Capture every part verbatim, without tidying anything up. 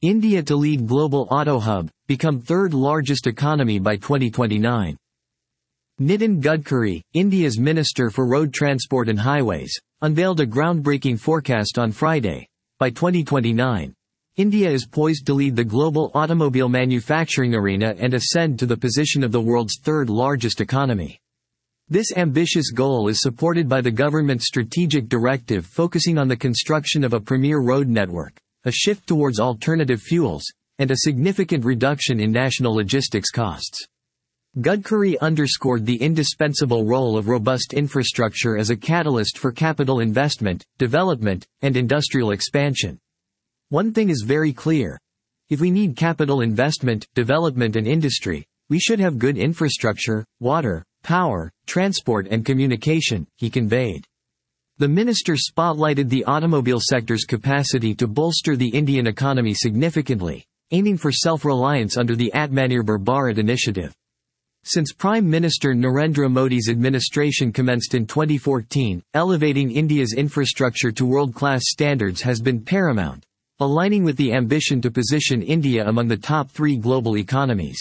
India to lead global auto hub, become third largest economy by twenty twenty-nine. Nitin Gadkari, India's Minister for Road Transport and Highways, unveiled a groundbreaking forecast on Friday. By twenty twenty-nine, India is poised to lead the global automobile manufacturing arena and ascend to the position of the world's third largest economy. This ambitious goal is supported by the government's strategic directive focusing on the construction of a premier road network, a shift towards alternative fuels, and a significant reduction in national logistics costs. Gadkari underscored the indispensable role of robust infrastructure as a catalyst for capital investment, development, and industrial expansion. One thing is very clear. If we need capital investment, development and industry, we should have good infrastructure, water, power, transport and communication, he conveyed. The minister spotlighted the automobile sector's capacity to bolster the Indian economy significantly, aiming for self-reliance under the Atmanirbhar Bharat initiative. Since Prime Minister Narendra Modi's administration commenced in twenty fourteen, elevating India's infrastructure to world-class standards has been paramount, aligning with the ambition to position India among the top three global economies.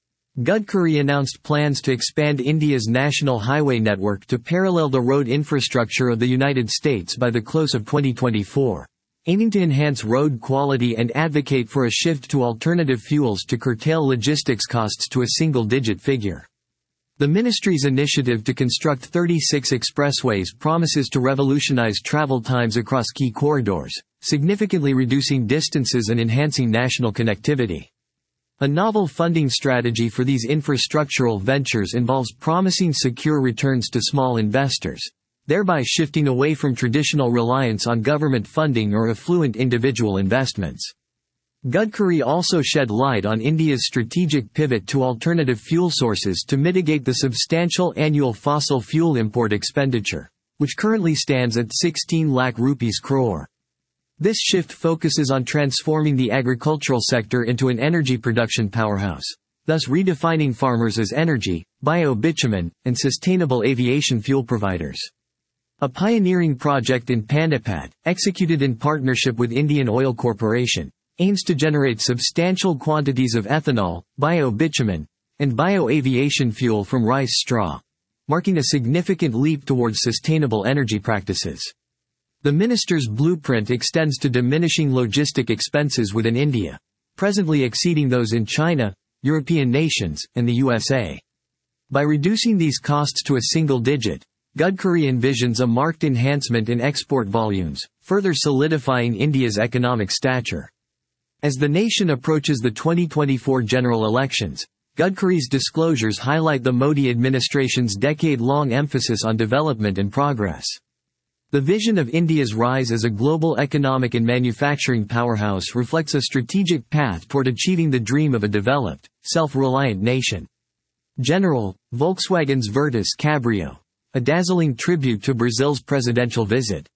Gadkari announced plans to expand India's national highway network to parallel the road infrastructure of the United States by the close of twenty twenty-four, aiming to enhance road quality and advocate for a shift to alternative fuels to curtail logistics costs to a single-digit figure. The ministry's initiative to construct thirty-six expressways promises to revolutionize travel times across key corridors, significantly reducing distances and enhancing national connectivity. A novel funding strategy for these infrastructural ventures involves promising secure returns to small investors, thereby shifting away from traditional reliance on government funding or affluent individual investments. Gadkari also shed light on India's strategic pivot to alternative fuel sources to mitigate the substantial annual fossil fuel import expenditure, which currently stands at sixteen lakh rupees crore. This shift focuses on transforming the agricultural sector into an energy production powerhouse, thus redefining farmers as energy, bio-bitumen, and sustainable aviation fuel providers. A pioneering project in Panipat, executed in partnership with Indian Oil Corporation, aims to generate substantial quantities of ethanol, bio-bitumen, and bio-aviation fuel from rice straw, marking a significant leap towards sustainable energy practices. The minister's blueprint extends to diminishing logistic expenses within India, presently exceeding those in China, European nations, and the U S A. By reducing these costs to a single digit, Gadkari envisions a marked enhancement in export volumes, further solidifying India's economic stature. As the nation approaches the twenty twenty-four general elections, Gadkari's disclosures highlight the Modi administration's decade-long emphasis on development and progress. The vision of India's rise as a global economic and manufacturing powerhouse reflects a strategic path toward achieving the dream of a developed, self-reliant nation. General, Volkswagen's Virtus Cabrio, a dazzling tribute to Brazil's presidential visit.